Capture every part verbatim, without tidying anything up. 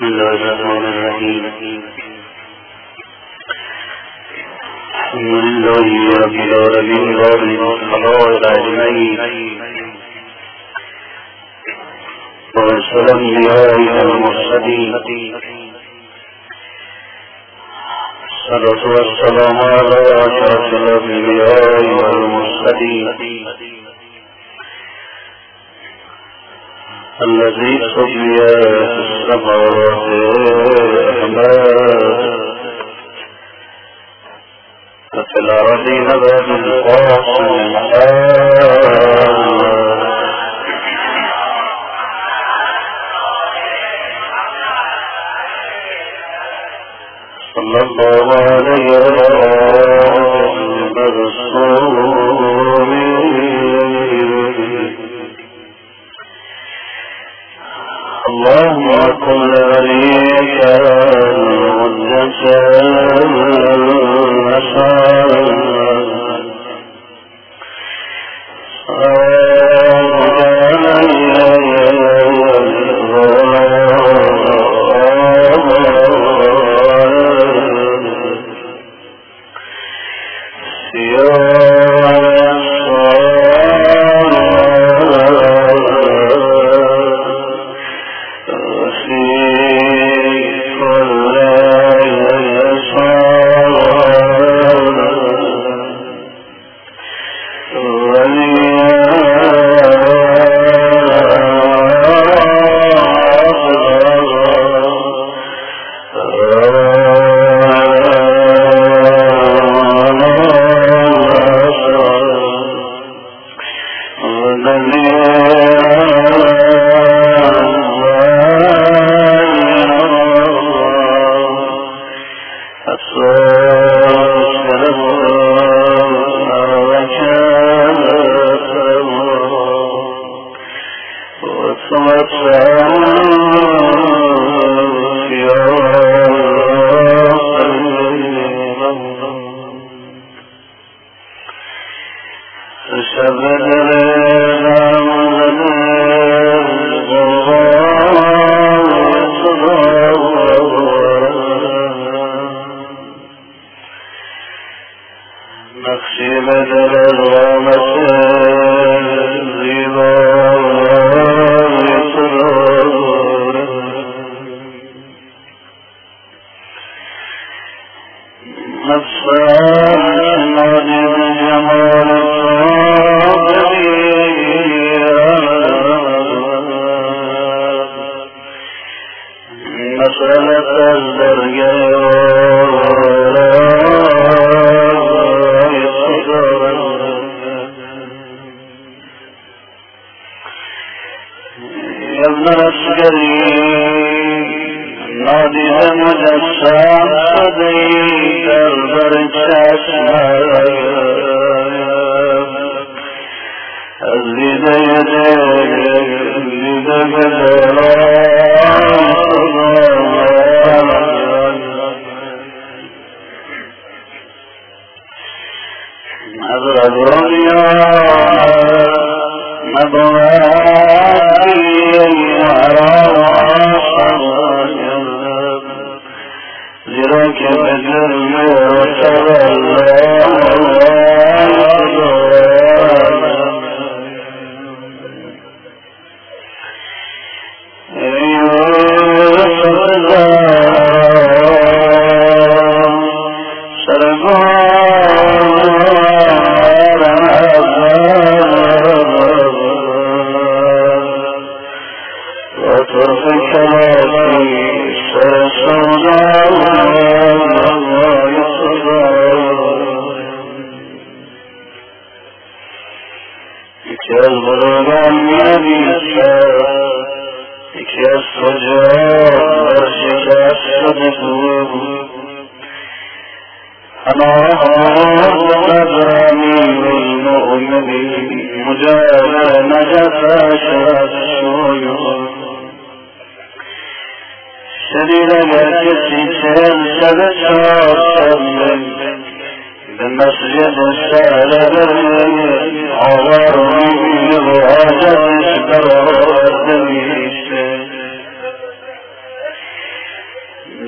بسم الله الرحمن الرحیم. الحمد لله رب العالمین والخلائق اجمعین وارسل انبیاءه المرسلین الصلاة والسلام علی اشرف الانبیاء والمرسلین الذي سمي السماوات أحمد وفي الأرض نبات القاصم صلى الله عليه وسلم الرسول اللهم كن وليك والجسد والأسرار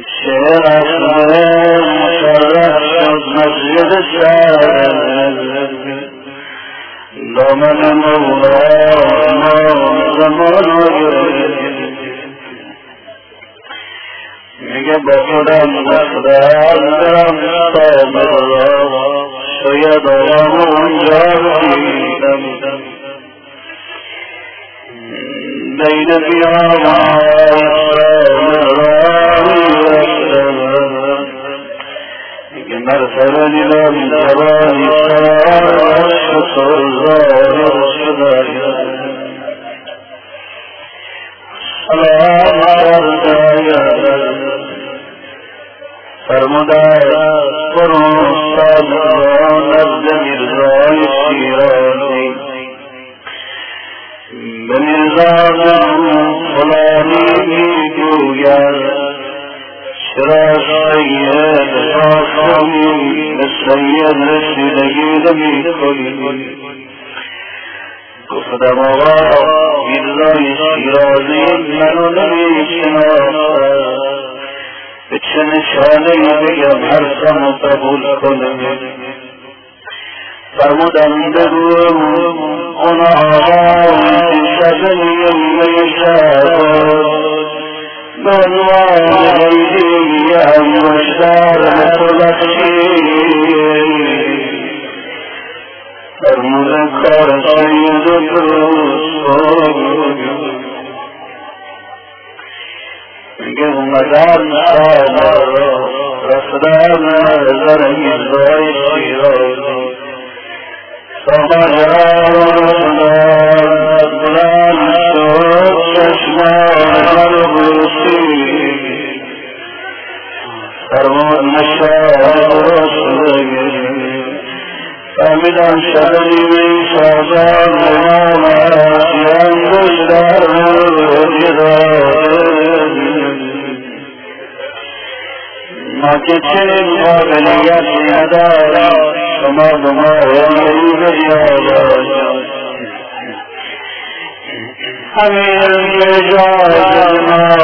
شعر اصله مشرف شد مسجد سر دامن مولانا زمان آگه میگه با خودم گفتم درم صابر را شاید آرام اونجا دیدم بین بیامای صابر را میگه مرتبه دیدم جوانی سر شطر ظاهر شده سلام کرداید فرموده برو صادقان نزد میرزای شیرازی به میرزای فلانی میگوید چرا سید قاسمی به سید رسیدگی نمی‌کنی؟ گفتم آقا میرزای شیرازی منو نمی‌شناسد، به چه نشانه‌ای بگم حرفمو قبول کنه؟ فرمودم بگو اون آقای شب نیمه شب به عنوان عیدی انگشتر متبخشی فرموده کار سید درست میگه اومدن سامر رسدن نظر میرزای شیرازی سامر رسدن بلند شد چشمان بروسی فرمود نشان درست فهمیدم شب نیمه شازان امام انگوش در ما که چنین قابلیتی ندارم شما به ما هدیه‌ای بیاورید همین اجازه ما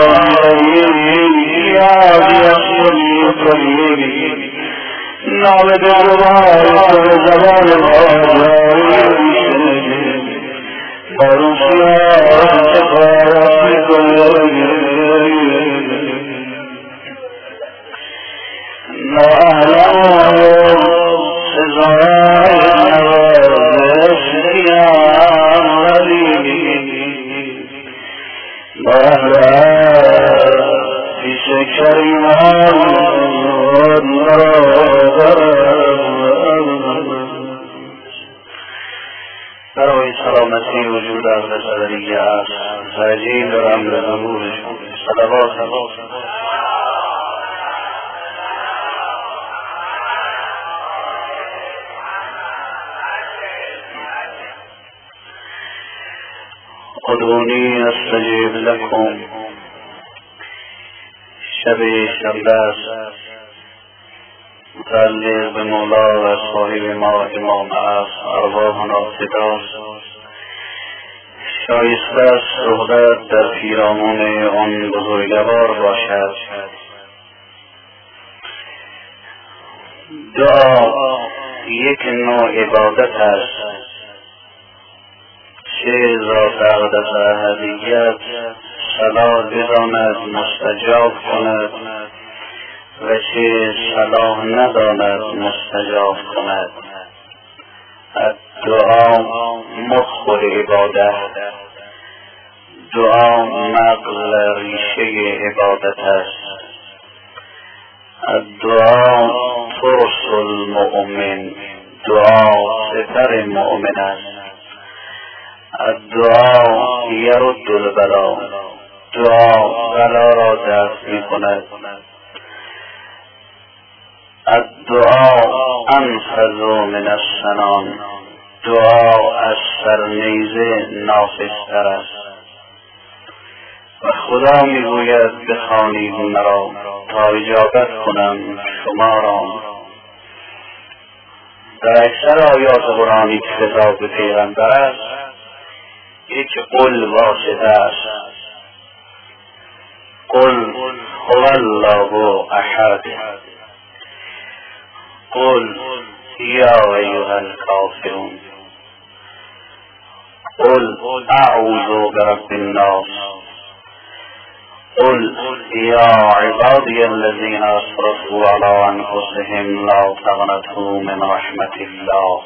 یادی اصلی کنید نام دروای تو زبان آجایی شنید باروسیان تفارت میکنید ناهلم سزای نوازش نیام ولی باهرم پیش کریمان برای سلامتی وجود اهل صدریه است ترجیح دارم به ظهورشون صلوات ادعونی استجیب لکم شب شنبه است متعلق به مولا و صاحب ما امام است ارواحنا فداست شایسته است صحبت در پیرامون آن بزرگوار باشد. دعا یک نوع عبادت است چه ذات اقدس احدیت صلاح بداند مستجاب کند و چه صلاح نداند مستجاب کند. دعا مخ عبادت، دعا مغز ریشه عبادت است. دعا ترس المؤمن، دعا سپر مؤمن است. دعا یرد البلا، دعا بلا را دفع می کند. الدعا انفذ من السنان، دعا از سرنیزه نافذتر است. و خدا میگوید بخوانید مرا تا اجابت کنم شما را. در اکثر آیات قرآنی که خطاب به پیغمبر است یک قل واسطه است. قل هو هو الله احد قل یا ایها الکافرون قل اعوذ برب الناس قل یا عبادی الذین اسرفوا علی انفسهم لا تقنطوا من رحمت الله.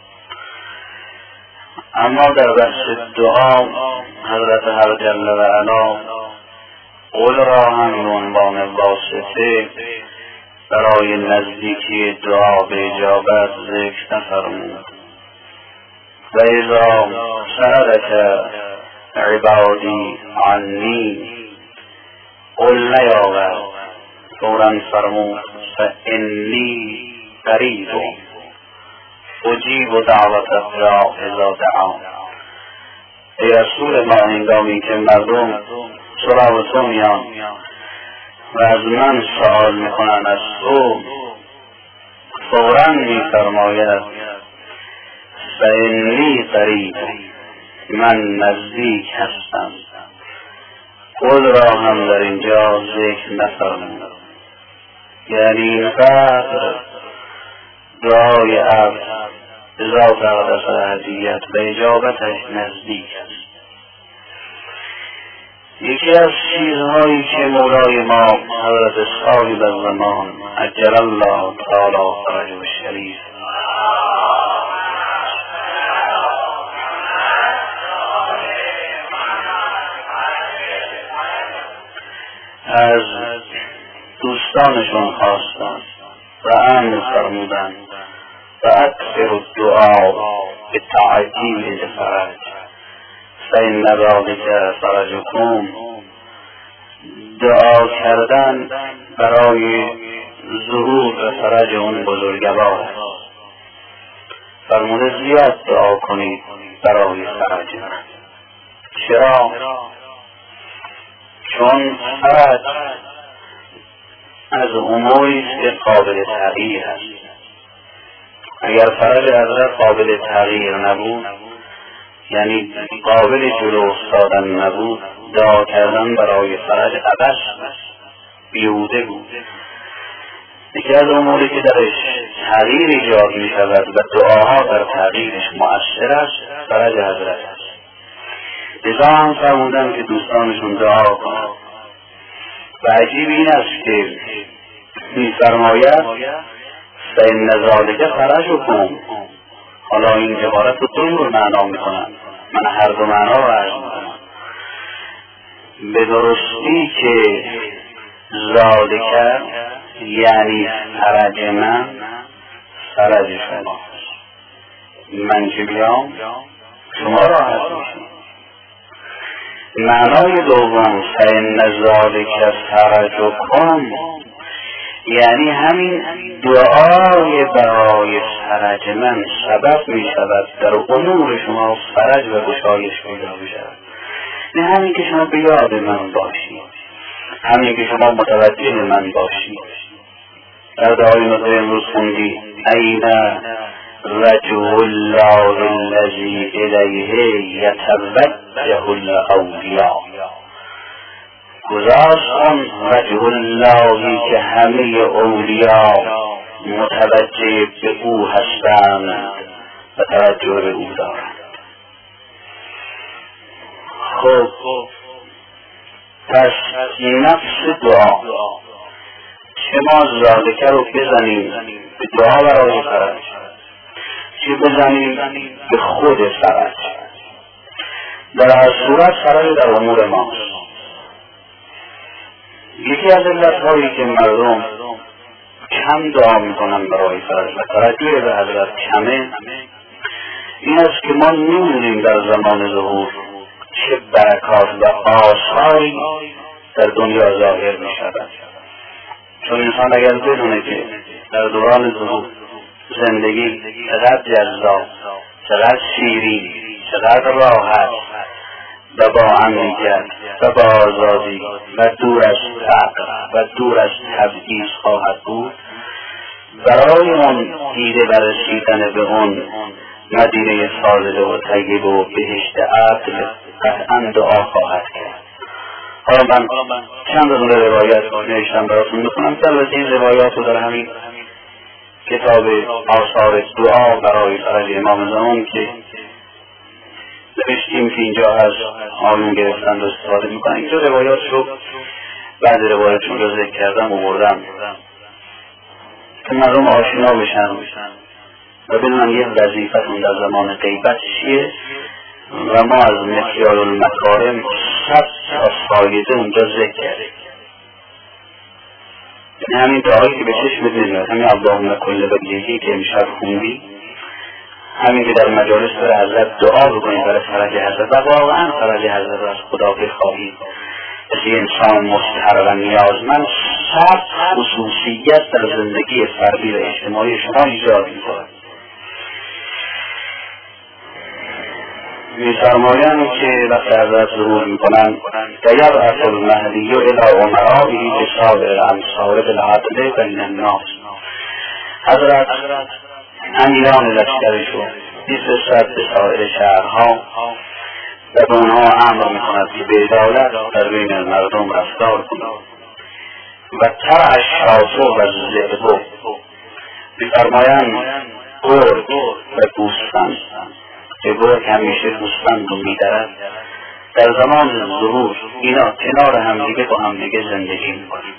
اما در بحث دعا حضرت هر جل و علا قل را هم به عنوان واسطه برای نزدیکی دعا به اجابت ذکر نفرمود. و اذا سألك عبادی عنی قل نیاورد، فوراً فرمود فانی قریب اجیب دعوت الداع اذا دعان. ای رسول ما، هنگامی که مردم سراغ تو میان و از من سوال میکنن از تو، فوراً میفرماید فانی قریب، من نزدیک هستم. قل را هم در اینجا ذکر نفرمود، یعنی اینقدر دعای عبد اذا تقدس هدیت به اجابتش نزدیک است. یکی از چیزهایی که مولای ما حضرت صاحب الزمان عجل الله تعالی فرجه الشریف از دوستانشون خواستند و امر فرمودند و اکثر الدعا به تعجیل الفرج فإن ذلک فرجکم. دعا کردن برای ظهور و فرج اون بزرگوار است. فرموده زیاد دعا کنید برای فرج من. چرا؟ چون فرج از اموری است که قابل تغییر است. اگر فرج حضرت قابل تغییر نبود، یعنی قابل جلو افتادن نبود، دعا کردن برای فرج عبث بیهوده بود. یکی از اموری که درش تغییر ایجاد می شود و دعاها در تغییرش مؤثر است، فرج حضرت است. لذا هم فرمودن که دوستانشون دعا کنند. و عجیب این است که می فرماید فإن ذلک فرجکم. حالا این عبارت رو دو نوع معنا می کنن، من هر دو معنا رو عرض می کنم. به درستی که ذالک یعنی فرج من فرج شما، من که بیام شما راحت میشید. معنای دوم فإن ذلک فرجکم یعنی همین دعای برای فرج من سبب می شود در امور شما فرج و گشایش پیدا بشود. نه همین که شما به یاد من باشید، همین که شما متوجه من باشید. در دعای نطقه امروز خوندی این وجه الله الذی الیه یتوجه الاولیاء. گذاشت آن وجه اللهی که همه اولیاء متوجه به او هستند و توجه به او دارند. خب پس نفس دعا چه ما ذالکه رو بزنیم به دعا برای فرج، چه بزنیم به خود فرج. در هر صورت فرج در امور ماست. یکی از علتهایی که مردم کم دعا میکنن برای فرج و توجه به حضرت کمه این است که ما نمیدونیم در زمان ظهور چه برکات و آثاری در دنیا ظاهر می شود. چون انسان اگر بدونه که در دوران ظهور زندگی چقدر جذاب، چقدر شیرین، چقدر راحت و با امنیت و با آزادی و دور از فقر و دور از تبعیض خواهد بود، برای اون دیده برسیدن به اون مدینه فاضله و طیبه و بهشت عدل قطعا دعا خواهد کرد. حالا من چند از اون روایت نوشتم براتون میکنم که البته این روایات رو در همین کتاب آثار دعا برای فرج امام زمان که نوشتیم که اینجا از آنون گرفتن و استفاده میکنن. اینجا روایات رو بعد روایتشون رو ذکر کردم و بردم که مردم آشنا بشن و بدونن یه وظیفتون در زمان غیبت چیه و ما از مکیال المکارم صد تا فایده اونجا ذکر کردیم. یعنی همین دعایی که به چشمت نمیاد، همین اللهم کل وجهی که امشب خوندی، همین که در مجالس برای حضرت دعا بکنید برای فرج حضرت و واقعا فرج حضرت از خدا بخواهید از یه انسان مستحر و نیازمند صد خصوصیت در زندگی فردی و اجتماعی شما ایجاد می‌کند. می‌فرمایند که وقتی حضرت ظهور می‌کنند یبعث المهدی الی امرائه بسابر الامصار بالعدل بین الناس. حضرت امیران لشکرشو می‌فرستد به سایر شهرها و به اونها امر می‌کند که به عدالت در بین مردم رفتار کنند و ترع الشاة و الذئب. می‌فرمایند گرگ و گوسفند که گرگ همیشه گوسفند رو می‌درد در زمان ظهور اینا کنار همدیگه با همدیگه زندگی می‌کنند.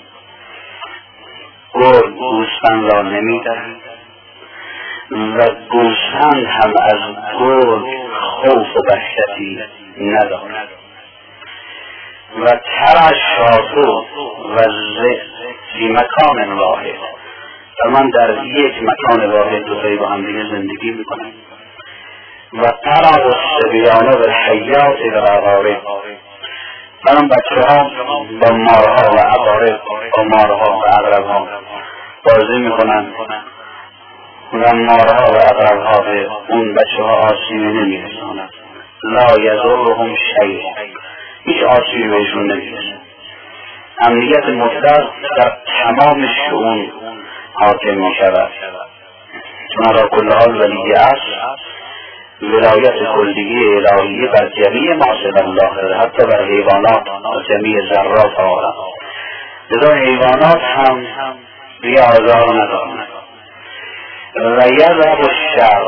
گرگ گوسفند را نمی‌درد و گوسفند هم از گرگ خوف و وحشتی ندارد. و ترع الشاة و الذئب فی مکان واحد، و من در یک مکان واحد دوتایی با هم دیگه زندگی میکنم. و ترع الصبیان و الحیات و العقارب، من بچه ها با مارها و عقارب با مارها و عقرب ها بازی میکنن و مارها و عقرب ها به اون بچه ها آسیبی نمیرسانند. لا یضرهم شیء، هیچ آسیبی بهشون نمیرسه. امنیت مطلق در تمام شؤون حاکم می شود. چون را کل حال ولی اصل ولایت کلیه الهیه بر جمیع معصب الله، حتی بر حیوانات و جمیع ذرات آدم. لذا حیوانات هم بی آزار ندارند. و یذهب الشر،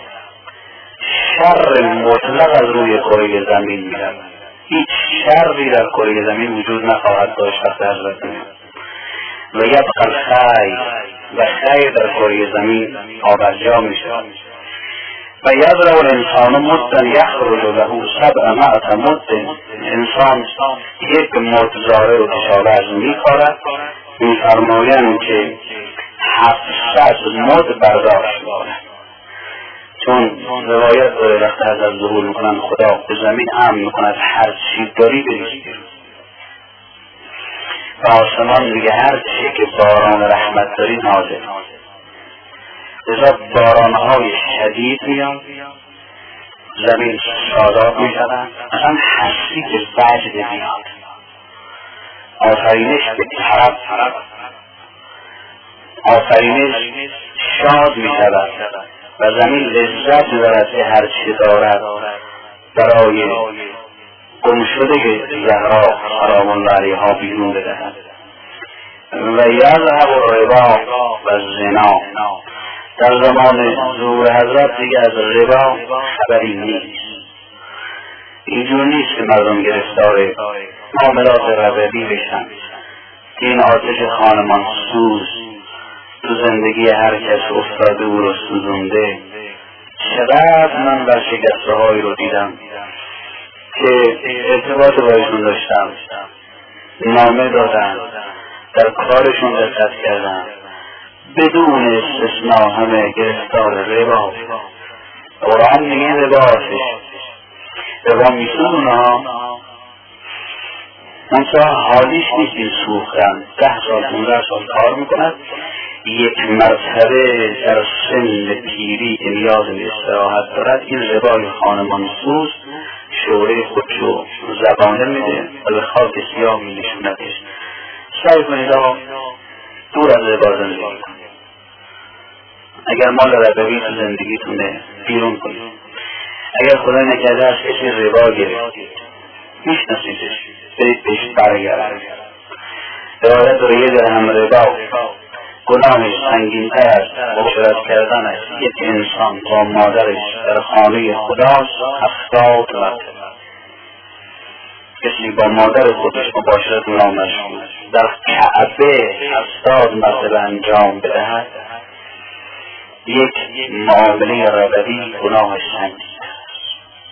شر مطلق از روی کره زمین میرود. هیچ شری در کره زمین وجود نخواهد داشت وقتی حضرت میاد. و یبقى الخیر، و خیر در کره زمین آبرجا میشود. و یضرب الانسان مدا یخرج له سبعمائة مد، انسان یک مد زاره و کشاورز میکارد. میفرمایند که هفتصد مد برداشت دارد. چون روایت داره وقتی حضرت ظهور میکنن خدا به زمین امر میکند هر چی داری بریز بیرون. و آسمان میگه هر چی که باران رحمت داری نازل. لذا بارانهای شدید میان، زمین شاداب میشود، اصلا هستی که وجد میاد، آفرینش به طرف آفرینش شاد میشود و زمین لذت دارد که هر چی دارد برای گمشده زهرا سلام الله علیها بیرون بدهد. و یذهب الربا و الزنا، در زمان ظهور حضرت دیگه از ربا خبری نیست. اینجور نیست که مردم گرفتار معاملات ربوی بشن که این آتش خانمان سوز تو زندگی هر کس افتاده و رو سوزونده. چقدر من بر شکسته هایی رو دیدم که ارتباط بایشون داشتم، نامه دادن، در کارشون دقت کردن، بدون استثناء همه گرفتار ربا. قرآن میگه ربا آتش، ربا میسون ها منطقه حالیش نیست این سوختن. ده سال پونزده سال کار میکند، یک مرتبه در سن پیری که نیاز به استراحت دارد این ربای خانمان سوز شوره خودشو زبانه میده و به خاک سیاه می نشوندش. سعی کنید آقا دور از ربا زندگی کنید. اگر مال ربوی تو زندگیتونه بیرون کنید. اگر خدا نکرده از کسی ربا گرفتید میشناسیدش، برید بهش برگردید. روایت داره یه درهم ربا گناهش سنگین‌تر از مشورت کردن است یک انسان با مادرش در خانه خداست هفتاد مرتبه. کسی با مادر خودش مباشرت نامشروع در کعبه هفتاد مرتبه انجام بدهد، یک معامله ربوی گناهش سنگین است.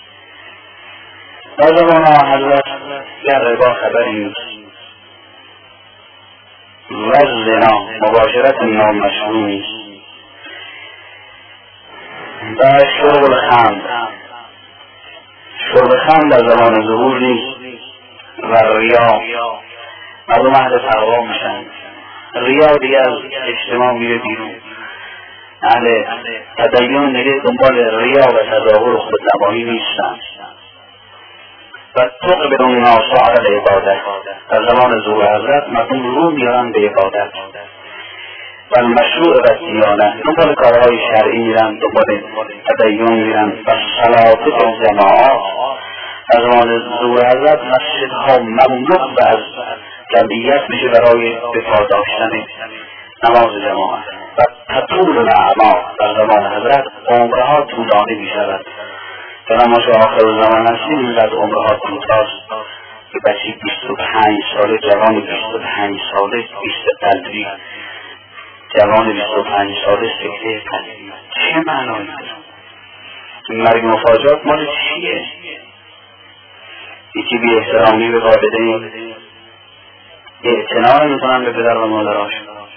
در زمان حضرت در ربا خبری نیست و زنا مباشرت نامشروع نیست و شرب الخمر شرب خمر در زمان ظهور نیست و ریا. مردم اهل تقوا میشن، ریا دیگه از اجتماع میره بیرون. اهل تدین دیگه دنبال ریا و تظاهر خودنمایی نیستن و تقبل الناس علی العبادت. در زمان ظهور حضرت مردم رو میرن به عبادت و المشروع و دیانه، دنبال کارهای شرعی میرن، دنبال تدین میرن و صلات و جماعات. در زمان ظهور حضرت مسجدها مملو و از جمعیت میشه برای بپا داشتن نماز جماعت و تطول الاعمار. در زمان حضرت عمرها طولانی میشود. در ما شو آخر زمان هستیم اینقدر عمرها کوتاست که بچه بیست و پنج ساله، جوان بیست و پنج ساله بیست قلبی، جوان بیست و پنج ساله سکته قلبی. چه معنایی داره؟ مرگ مفاجات مال چیه؟ یکی بی احترامی به والدین، اعتنا میکنن به پدر و مادرهاش،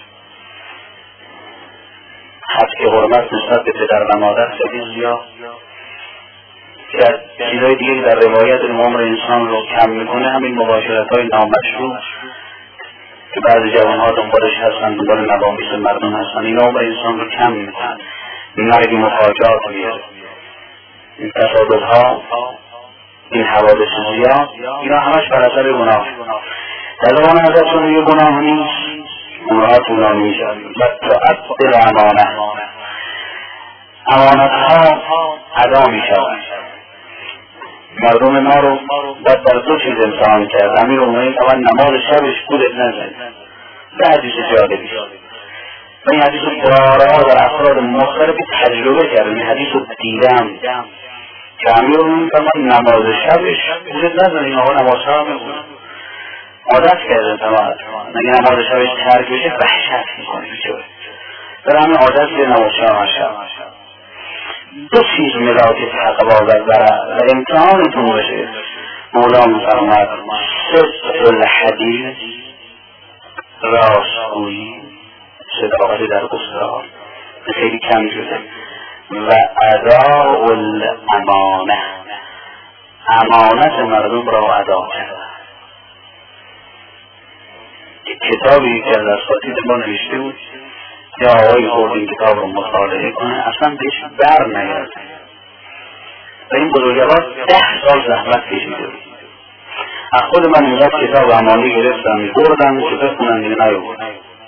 حق حرمت نسبت به پدر و مادر خیلی زیاد که از چیزهای دیگه در روایت عمر انسان رو کم میکنه همین مباشرت های نامشروع که بعضی جوان ها دنبالش هستن، دنبال مباحث مردم هستن، این عمر انسان رو کم میکنن. مرگ مفاجات میاد، این تصادف ها، این حوادث زیاد، اینا همش بر اثر گناه. در زمان حضرت چون یه گناه نیست، عمرها طولانی میشد و تعدل امانه، امانت ها ادا میشود. مردم ما رو باید در دو چیز امتحان کرد. امیر المؤمنین اول نماز شبش گولت نزد. به حدیث جالبی و این حدیث رو بارها در افراد مختلفی تجربه کردم. این حدیث رو دیدم که امیر المؤمنین فرمود نماز شبش گولت نزد. این آقا نماز شب میخونه، عادت کرده تمام. اگه نماز شبش ترک بشه وحشت میکنه بچه در همین عادت به نماز شب. دو چیز ملاک تقوا و ورع و امتحانتون باشه. مولا میفرماید صدق الحدیث، راستگویی، صداقت در گفتار خیلی کم شده و اداء الامانه، امانت مردم را ادا کرده. کتابی که از اساتید ما نوشته بود یا آقای خورد این کتاب رو مطالعه کنه اصلا بهش بر نگرده و این بزرگوار ده سال زحمت کشیده بود. از خود من اینقدر کتاب امانی گرفتم بردم که بخونم دیگه نیاورد.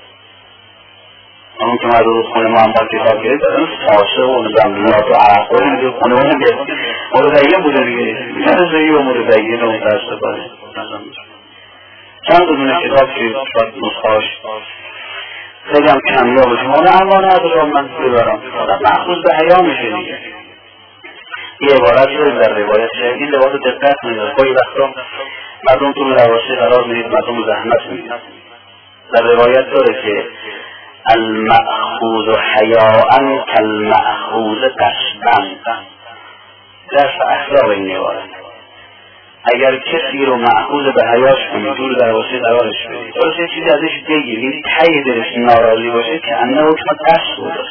اون که من روز خونه ما هم با کتاب گرفت اون ساسه و زمینات و عرق و اینجا خونه ما نگرد مردگیه بوده دیگه مردگیه و مردگیه رو متاسفانه چند دونه کتاب که نسخاش خیلی هم کمیاب باشه مانه امانت را من ببرم مخصوص به حیا میشه دیگه. یه عبارت شده در روایت شده این لباس دقت میداره. گاهی وقتا مردم تو لباسی قرار میدید، مردم زحمت میدید. در روایت داره که المأخوذ حیاء کالمأخوذ قصدا، درس اخلاق این عبارت. اگر کسی رو مأخوذ به حیاش کنید دور در واسه قرارش بدید درست یه چیزی ازش بگیرید ته دلش ناراضی باشه که انه حکم قصد بوده.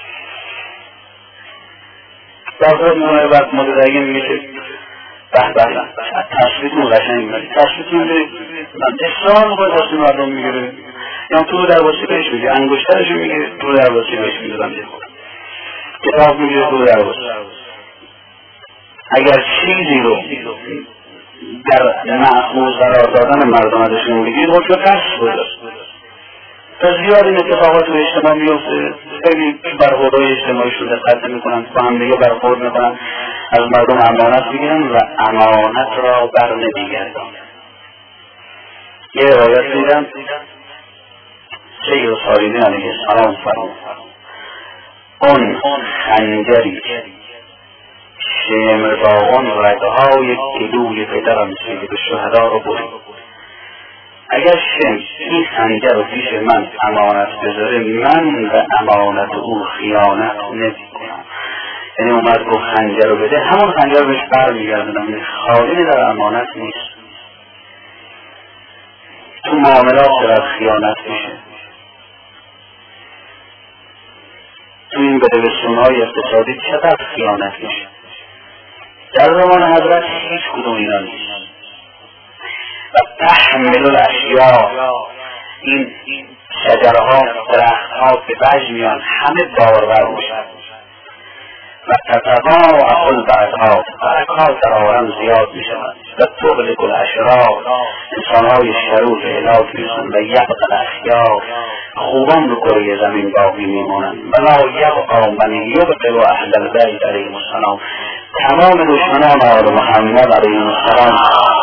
در خود مونه وقت متدین میشه به به تصویتون قشنگ میشه تصویتون به اصرار میکنه واسه مردم میگیره یا تو در واسه بهش میگه انگشترشو میگه تو در واسه بهش میگه بنده خود کتاب میگه تو در واسه. اگر چیزی رو در معخوض قرار دادن مردم ازشون بگید حکم قصد بوده. و زیاد این اتفاقات تو اجتماع میفته. خیلی برخوردهای اجتماعیشون دقت نمیکنن، با هم دیگه برخورد میکنن، از مردم امانت میگیرن و امانت را بر نمیگردن. یه روایت دیدم سید صالحین علیه السلام فرمود اون خنجری شمرداغان رگهای گلوی پدرم سید شهدا رو برید. اگر شم این خنجر رو پیش من امانت بذاره، من به امانت او خیانت نمی کنم. یعنی اومد گفت خنجر رو بده، همون خنجر بهش بر میگردنم. خائنی در امانت نیست. تو معاملات چقدر خیانت میشه، تو این بدبستون‌های اقتصادی چقدر خیانت میشه. در زمان حضرت هیچ کدوم اینا نیست. و تحمل الاشیاء، این شجرها درختها به وجه میان، همه بارور میشن و تتضاعف البرکات، برکات در عالم زیاد میشوند و تغلق الاشرار، انسانهای شرور به هلاک میرسند و یبقى الاخیار، خوبان رو کره زمین باقی میمونند و لا یبقى من یبقى اهل البیت علیهم السلام. تمام دشمنان آل محمد علیهم السلام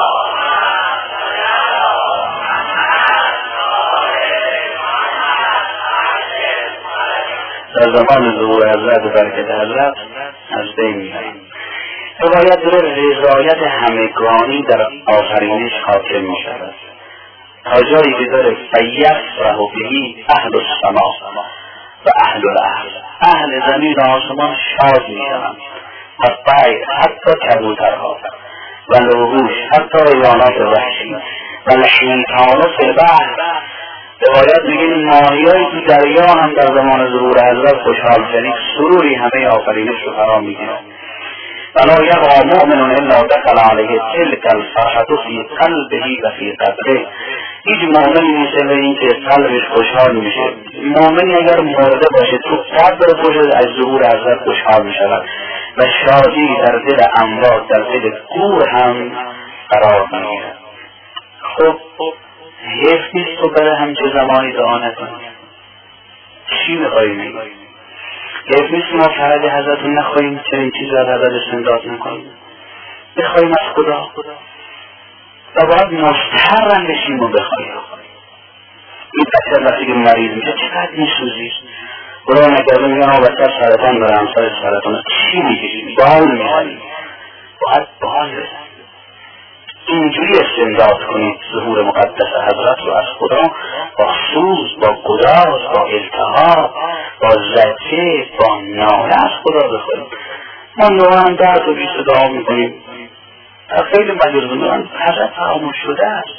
در زمان ظهور حضرت و برکت حضرت از بین می‌رن. روایت داره رضایت همگانی در آفرینش حاکم می‌شود تا جایی که داره فیفرح بهی اهل السما و اهل الارض، اهل زمین و آسمان شاد می‌شوند و طیر، حتی کبوترها و الوحوش، حتی حیوانات وحشی و الحیتان فی البحر. روایت میگه ماهیایی تو دریا هم در زمان ظهور حضرت خوشحال شدید، سروری همه آفرینش رو فرا میگیره. ولا یبقى مؤمن الا دخل علیه تلک الفرحة فی قلبه و فی قدره. هیچ مؤمنی نیست به این که قلبش خوشحال میشه. مؤمنی اگر مرده باشه تو قدر خودش از ظهور حضرت خوشحال میشود و شادی در دل اموات، در دل کور هم قرار میگیره. خب حیف نیست تو برای همچه زمانی دعا نکنی؟ چی میخوایی میگی؟ حیف نیست ما فرج حضرت رو نخواهیم، چنین چیز را حضرت استمداد نکنیم، بخواهیم از خدا و باید مستحرم بشیم و بخواهیم. این بچه وقتی که مریض میشه چقدر میسوزی، برای نکرده میگن آه بچه سرطان داره، همسر سرطان، چی میگیشیم؟ بال میزنیم، باید بال بزنیم. اینجوری استمداد کنید ظهور مقدس حضرت رو از خدا، با سوز، با گداز، با التهاب، با زجه، با ناله از خدا بخورید. ما نوعا درد و بیست دعا میکنیم، در خیلی مجرزون حضرت فراموش شده است،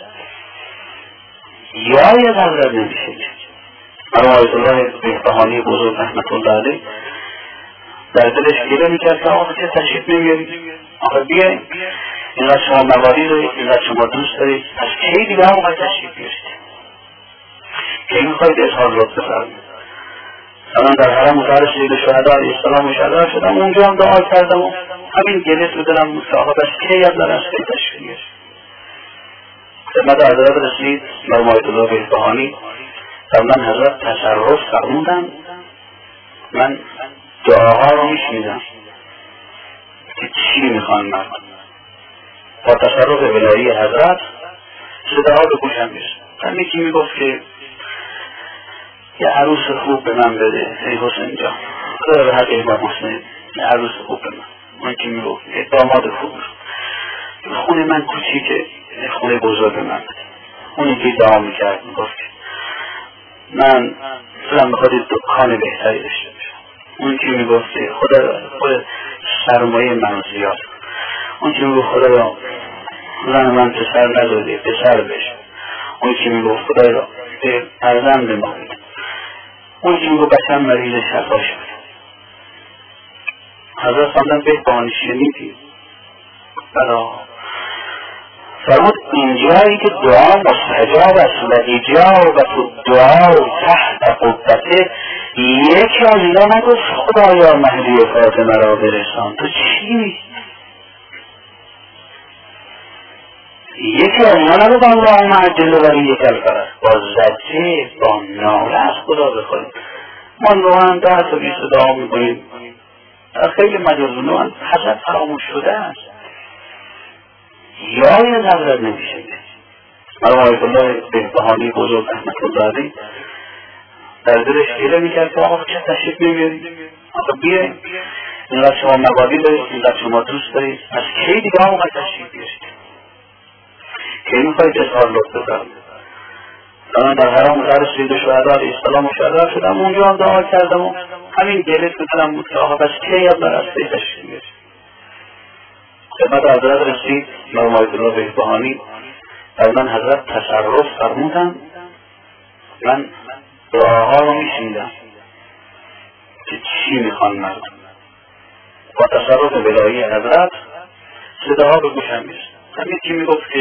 یای از حضرت نمیشه. اما آیت الله بهبهانی بزرگ رحمت الله علیه در دلش گیره میکرد که آقا چه تشریف نمیارید، آقا بیایید، اینقدر شما موالی دارید، اینقدر شما دوست دارید، از کی دیگه هم باید تشریف بیارید، کی میخواید اظهار لطف بفرمایید. من در حرم مطهر سید شهدا علیه السلام مشرف شدم، اونجا هم دعا کردم و همین گله تو دلم بود که آقا بس کی از در از کی تشریف بیارید. خدمت حضرت رسید مرحوم آیت الله بهبهانی در من حضرت تصرف فرمودن، من دعاها رو میشنیدم که چی میخوان مردم، با تصرف ولایی حضرت صداها به گوشم میشه. یکی میگفت که یه عروس خوب به من بده ای حسین جان، خدا به حق امام حسین، یه عروس خوب به من. اون که میگفت یه داماد خوب، خونه من کوچیکه، خونه بزرگ من بده. اونی که دعا میکرد میگفت من دلم میخواد دکان بهتری داشته باشم. اون که میگفت خدا خود سرمایه من زیاد. اون که میگفت خدا زن من پسر نداده، پسر بشه. اون که میگفت خدا را به فرزند بمانید. اون که میگفت بچم مریض شفا شد. حضرت فرمودن بهبهانی شنیدی؟ بلا فرمود اینجایی که دعا مستجاب است و اجابت دعا تحت قبته، یکی از اینا نگفت خدایا مهدی فاطمه را برسان. تو چی؟ یکی از اینا نگو اللهم عجل ولیک الفرج، با زجه با ناله از خدا بخواهیم. ما واقعا ده تا بیست دعا میکنیم، خیلی مجازونه حضرت فراموش شده است، یا این حضرت نمیشه. مرحوم آیت الله بهبهانی بزرگ رحمت الله علیه در دلش گله میکرد که آقا چه تشریف نمیارید، آقا بیایید، اینقدر شما مبادی دارید، اینقدر شما دوست دارید، از کی دیگه آقا تشریف بیارید، کی میخواید اظهار لطف بفرمایید. من در حرم غر سید شهدا علیه السلام مشرف شدم، اونجا هم دعا کردم و همین گله تو دلم بود که آقا بس کی از من رسته تشریف بیارید. خدمت حضرت رسید، مرحوم آیت الله بهبهانی از من حضرت تصرف فرمودن، من دعاها رو میشنیدم که چی میخوان مردم، با تصرف الهی حضرت صداها به گوشم میرسید. همین که میگفت که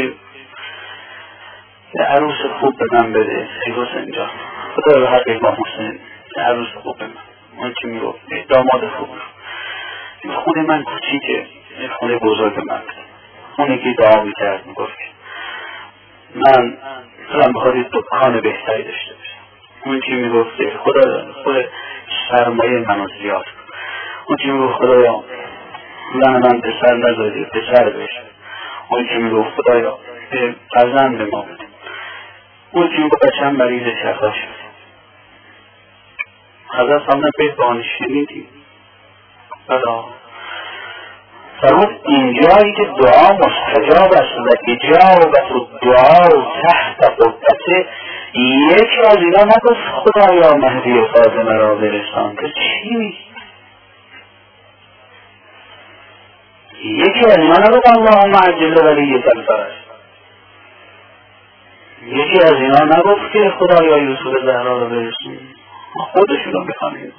یه عروس خوب به من بده ای حسین جان، خدا به حق امام حسین یه عروس خوب به من. اون که میگفت یه داماد خوب، این خونه من کوچیکه، این خونه بزرگ من، خونه که دعا میکرد میگفت من دلم بخواد دکان بهتری داشته باشم. اون که میگفت خدا خود سرمایه منو زیاد، اون که میگفت خدایا زن من پسر نزادی پسر بشه، اون که میگفت خدایا فرزند به ما بده، اون که میگفت بچه‌م مریض شفا شد. حضرت فرمود بهبهانی شنیدی؟ بلا فرمود اینجایی که دعا مستجاب است و اجابت و دعا تحت قبته، یکی از اینا نگفت خدایا مهدی فاطمه را برسان، که چی میگی؟ یکی از اینا نگفت اللهم عجل ولیک الفرج، یکی از اینا نگفت که خدایا یوسف زهرا را برسون، خودشون رو بخوانید.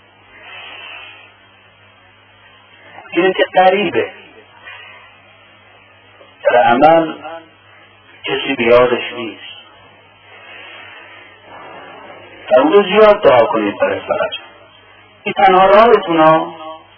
اینه که قریبه در عمل کسی بیادش نیست. در اونجا زیاد دعا کنید برای فرج. این تنها راهتون ها،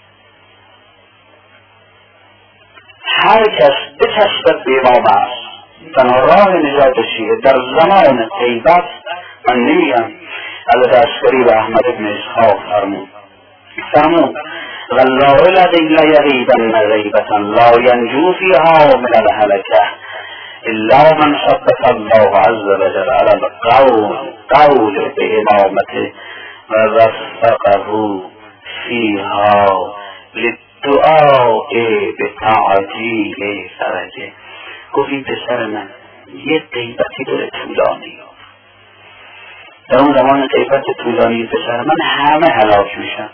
هر کس بچسبد به امام است، تنها راه نجات شیعه در زمان غیبت. من نمیگم حضرت عسکری و احمد ابن اسحاق فرمود فرمود والله الذی لیغیبن غیبة لا ینجو فیها من الهلکة الا من ثبت الله عز وجل على القول قول بامامته و وفقه فیها للدعاء بتعجیل فرجه. گفت این پسر من یه غیبتی داره طولانی، در اون زمان غیبت طولانی پسر من همه هلاک میشن،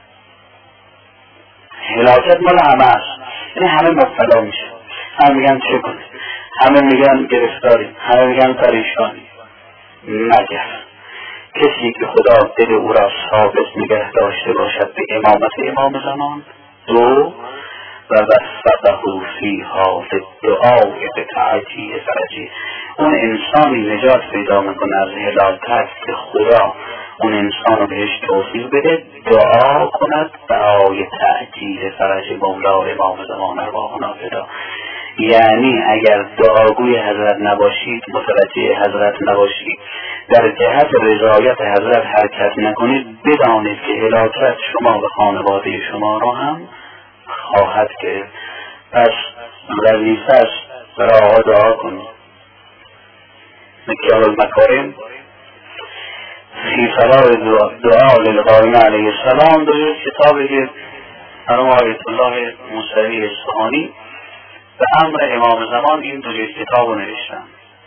هلاکت مال همه است، یعنی همه مبتلا میشن، همه میگن چه کنه، همه میگن گرفتاری، همه میگن پریشانی، مگر کسی که خدا دل او را ثابت نگه داشته باشد به امامت امام زمان. دو و وفقه فیها للدعاء بتعجیل فرجه، اون انسانی نجات پیدا میکنه از هلاکت که خدا اون انسان رو بهش توفیق بده دعا کند برای تعجیل فرج مولا امام زمان ارواحنا فدا. یعنی اگر دعاگوی حضرت نباشید، متوجه حضرت نباشید، در جهت رضایت حضرت حرکت نکنید، بدانید که هلاکت شما و خانواده شما را هم خواهد گرفت. پس وظیفه است برای آقا دعا کنید. مکیال المکارم فی فراء دعا للقائم علیه السلام در کتابی که مرحوم آیت الله موسوی اصفهانی به امر امام زمان این دو جلد کتاب رو نوشتن.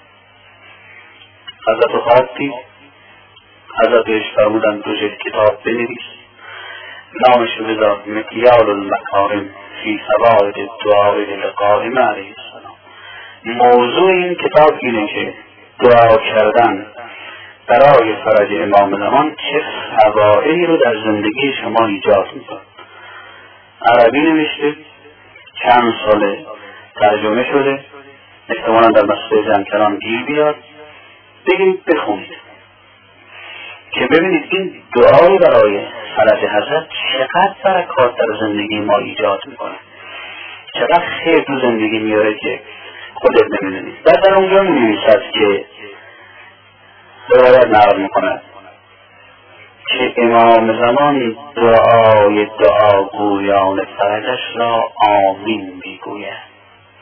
حضرت خواستی حضرت بهش فرمودن دو جلد کتاب بنویس، نامش رو بذار مکیال المکارم فی فراء دعا للقائم علیه السلام. موضوع این کتاب اینه که دعا کردن برای فرج امام زمان چه فوایدی رو در زندگی شما ایجاد میکنه. عربی نوشته، چند ساله ترجمه شده، احتمالا در مسجد جمکران گیر بیاد، بگید بخونید که ببینید این دعای برای فرج حضرت چقدر برکات در زندگی ما ایجاد میکنه، چقدر خیر تو زندگی میاره که خودت نمیدونی. بعد در اونجا می‌نویسد که روایت نقل می‌کند که امام زمان دعای دعاگویان فرجش را آمین میگوید.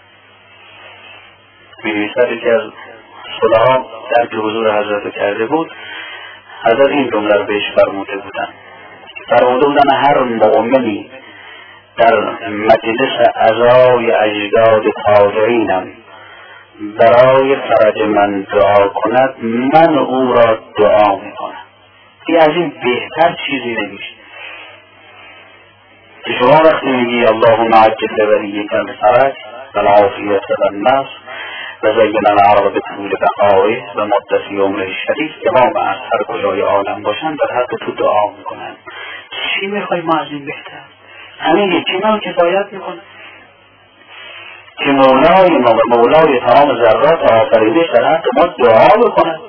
می‌نویسد که از صلحا در که حضور حضرت کرده بود، حضرت این جمله را بهش فرموده بودن فرموده بودن هر مؤمنی در مجلس عزای اجداد تابعینم برای فرج من دعا کند، من او را دعا میکنم. این از این بهتر چیزی نمیشه که شما وقتی میگی اللهم عجل لولیک الفرج والعافیة والنصر و زین العرب بطول بقائه و مدت عمره شریف، امام از هر کجای عالم باشن در حق تو دعا میکنن. چی میخوای ما از این بهتر؟ همین یکی ما کفایت میکنه که مولای ما و مولای تمام ذرات آفریدش در حق ما دعا بکنه.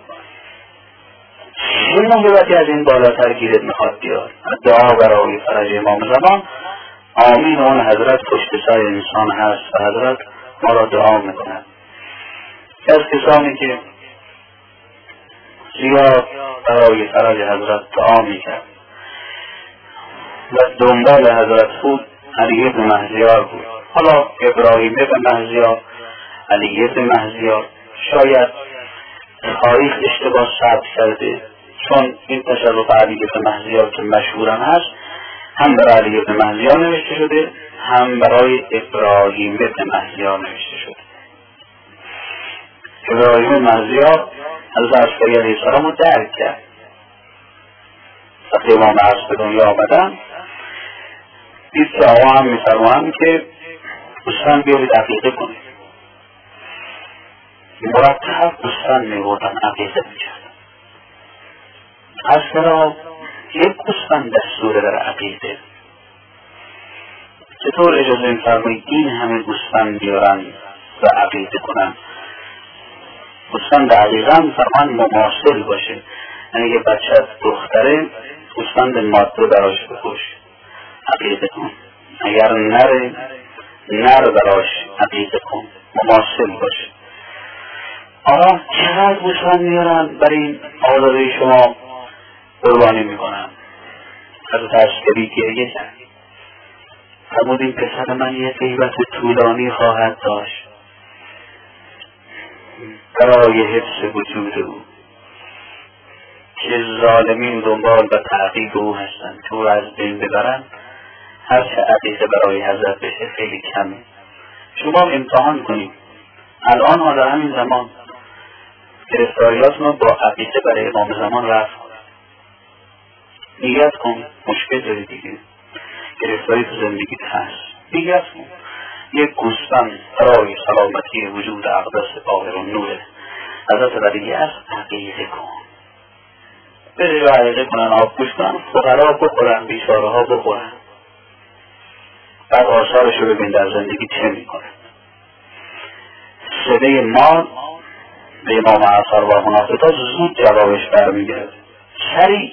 چه موهبتی از این بالاتر گیرت میخواد بیاد؟ دعا برای فرج امام زمان. آمین اون حضرت پشت سر انسان هست و حضرت ما را دعا میکنه. از کسانی که زیاد برای فرج حضرت دعا میکرد و دنبال حضرت بود علی ابن مهزیار بود. حالا ابراهیم ابن مهزیار، علی ابن مهزیار، شاید تاریخ اشتباه ثبت کرده، چون این تصرف علی ابن مهزیار که مشهورم هست هم برای علی ابن مهزیار نوشته شده، هم برای ابراهیم ابن مهزیار نوشته شده. ابراهیم مهزیار حضرت عسکری علیه السلام رو درک کرد. وقتی امام عصر به دنیا آمدن دید که آقا هم میفرمایند که گوسفند بیارید عقیقه کنید. مرتب گوسفند میبردن عقیقه میکردن. از طرف یک گوسفند دستور در عقیقه، چطور اجازه میفرمایید این همه گوسفند بیارن و عقیقه کنن؟ گوسفند عقیقه هم فرمان مماثل باشه، یعنی اگه بچه دختره گوسفند ماده براش بکش عقیقه کن، اگر نر نر براش عقیقه کن، مماثل باشه. آقا چقدر گوسفند میارن برای این آزاده شما قربانی میکنن؟ از تشکری گریه کرد، فرمود این پسر من یه غیبت طولانی خواهد داشت برای حفظ وجود او که ظالمین دنبال و تعقیب او هستند، تو از بین ببرن. هر چه عقیقه برای حضرت بشه خیلی کمه. شما امتحان کنید الان ها در همین زمان گرفتاریات ما با عقیقه برای امام زمان رفت. نیت کن، مشکل داری دیگه، گرفتاری تو زندگیت هست، نیت کن یک گوسفند برای سلامتی وجود اقدس باقر و نوره حضرت ولی از عقیقه کن. بره و عقیقه کنن، آبگوش کنن، فقرا بخورن، بیچاره ها بخورن. بعد آثارش رو ببین در زندگی چه میکنه. صده ما به امام اعصار و منافقا زود جوابش برمیگرده، سریع.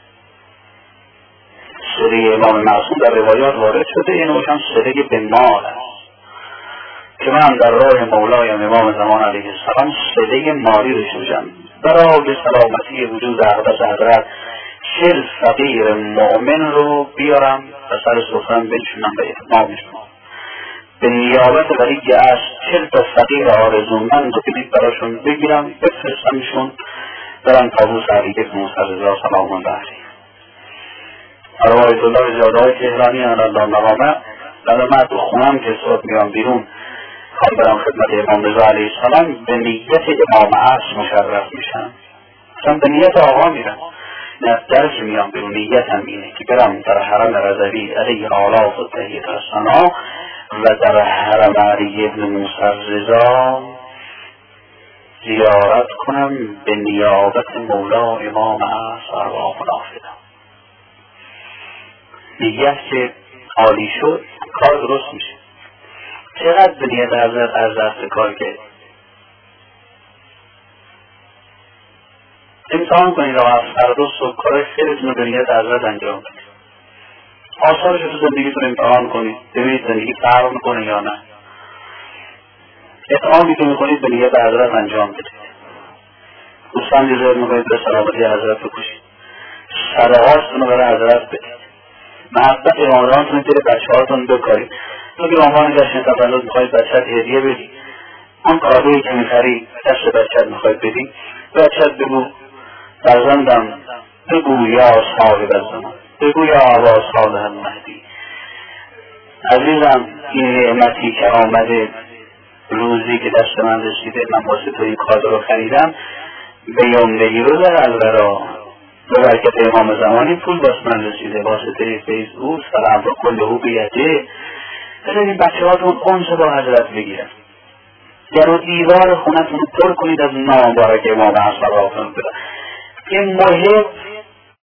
صده امام معصوم در روایات وارد شده، این روشن صده به مال است که من در راه مولایم امام زمان علیه السلام صده مالی رو شوشم برای سلامتی وجود اقدس حضرت. چل فقیر مؤمن رو بیارم و سر سفرم بنشونم به اتمام شما به نیابت ولی از چل تا فقیر آرزومند رو بدید براشون بگیرم بفرستمشون برن طاووس علی ابن موسی رضا سلام الله علیه. روایت الله زیادهای تهرانی الله مقامه در من تو خونم که صبح میام بیرون خواهی برم خدمت امام رضا علیه السلام به نیت امام عصر مشرف میشم، اصلا به نیت آقا میرم، نه درک میام بیرون نیتم اینه که برم در حرم رضوی علیه آلاف و تحییت السنا و در حرم علی ابن موسی رضا زیارت کنم به نیابت مولا امام عصر ارواح منافقه. نیت که عالی شد کار درست میشه. چقدر به نیت حضرت از دست کار کرد. امتحان کنید و از فردا صبح کارهای خیلیتون به نیت حضرت انجام بدید. آثارش رو زندگیتون امتحان کنید، ببینید زندگی فرق میکنه یا نه. اطعامی که میکنید به نیت حضرت انجام بدید. گوسفندی ذبح میکنید به سلامتی حضرت بکشید. صدقاتتون رو برای حضرت بدید. محبت رمضانتون رو دل بچه هاتون بکارید. اگه عنوان جشن تولد میخواید بچه‌ت هدیه بدید، اون کادویی که میخری دست بچه‌ت میخواید بدید، بچه‌ت بگو فرزندم بگو یا صاحب الزمان، بگو یا ابا صالح المهدی. عزیزم این نعمتی که آمده، روزی که دست من رسیده، من واسه تو این کادو رو خریدم، به یومدهی رو در الورا به برکت امام زمانی پول باز من رسیده، واسطه فیسبوک سلام رو کله او بیده. بذارید بچه هاتون اونس با حضرت بگیرن. در و دیوار خونتون رو پر کنید از نام مبارک امام اصحاب بدن. این محب